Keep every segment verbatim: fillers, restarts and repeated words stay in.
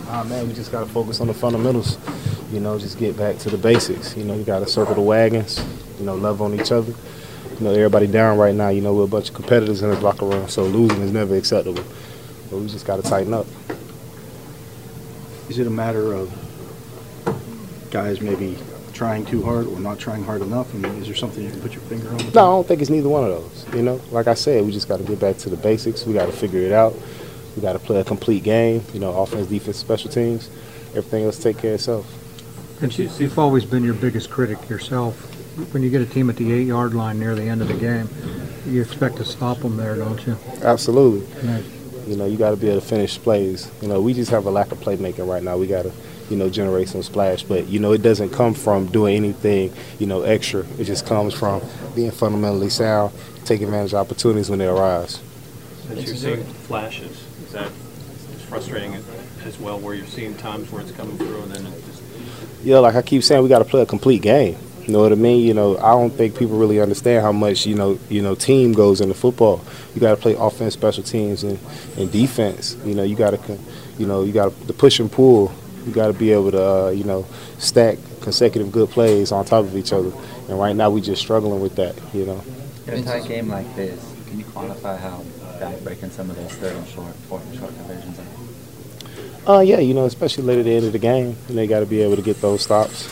Ah, man, we just got to focus on the fundamentals. You know, just get back to the basics. You know, you got to circle the wagons, you know, love on each other. You know, everybody down right now. You know, we're a bunch of competitors in this locker room, so losing is never acceptable. But we just got to tighten up. Is it a matter of guys maybe trying too hard or not trying hard enough? I mean, is there something you can put your finger on? No, I don't think it's neither one of those. You know, like I said, we just got to get back to the basics. We got to figure it out. We got to play a complete game. You know, offense, defense, special teams. Everything else take care of itself. And you've always been your biggest critic yourself. When you get a team at the eight-yard line near the end of the game, you expect to stop them there, don't you? Absolutely. Yeah. You know, you got to be able to finish plays. You know, we just have a lack of playmaking right now. We got to, you know, generate some splash. But, you know, it doesn't come from doing anything, you know, extra. It just comes from being fundamentally sound, taking advantage of opportunities when they arise. As you're seeing flashes, is that is frustrating as well, where you're seeing times where it's coming through and then it just... Yeah, like I keep saying, we got to play a complete game. You know what I mean? You know, I don't think people really understand how much, you know, you know, team goes into football. You got to play offense, special teams, and, and defense. You know, you got to, you know, you got the push and pull. You got to be able to, uh, you know, stack consecutive good plays on top of each other. And right now, we just struggling with that. You know. In a tight game like this, can you quantify how backbreaking some of those third and short, fourth and short conversions are? Uh, yeah, you know, especially late at the end of the game, and they got to be able to get those stops.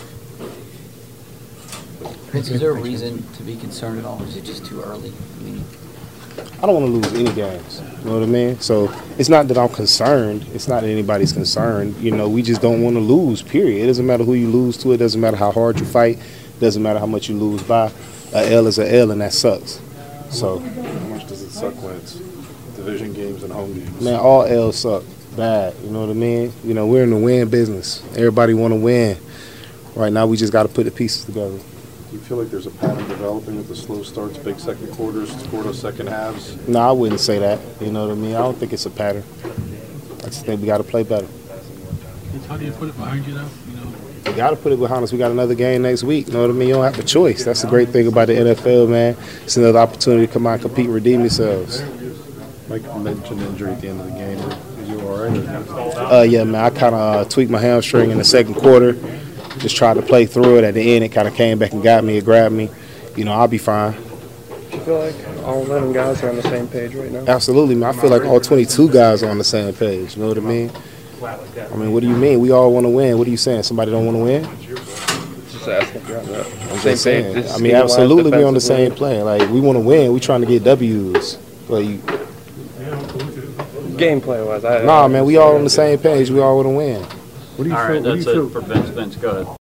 Prince, is there a reason to be concerned at all, or is it just too early? I mean, I don't want to lose any games. You know what I mean? So it's not that I'm concerned. It's not that anybody's concerned. You know, we just don't want to lose, period. It doesn't matter who you lose to. It doesn't matter how hard you fight. It doesn't matter how much you lose by. A L is a L, and that sucks. So how much does it suck when it's division games and home games? Man, all L's suck bad. You know what I mean? You know, we're in the win business. Everybody want to win. Right now, we just got to put the pieces together. Do you feel like there's a pattern developing with the slow starts, big second quarters, quarter second halves? No, I wouldn't say that. You know what I mean? I don't think it's a pattern. I just think we got to play better. How do you put it behind you, though? You know, we got to put it behind us. We got another game next week. You know what I mean? You don't have a choice. That's the great thing about the N F L, man. It's another opportunity to come out and compete and redeem yourselves. Mike mentioned injury at the end of the game. Are you all right? Uh, yeah, man. I kind of uh, tweaked my hamstring in the second quarter. Just tried to play through it. At the end, it kind of came back and got me. It grabbed me. You know, I'll be fine. Do you feel like all eleven guys are on the same page right now? Absolutely, man. I feel like all twenty-two guys are on the same page. You know what I mean? I mean, what do you mean? We all want to win. What are you saying? Somebody don't want to win? Just asking if you're on that. I'm just saying. I mean, absolutely, we're on the same plane. Like, we want to win. We're trying to get W's. But you, gameplay wise, I nah, man, we all on the same page. We all want to win. What do you all feel, right, that's it for Vince. Vince, go ahead.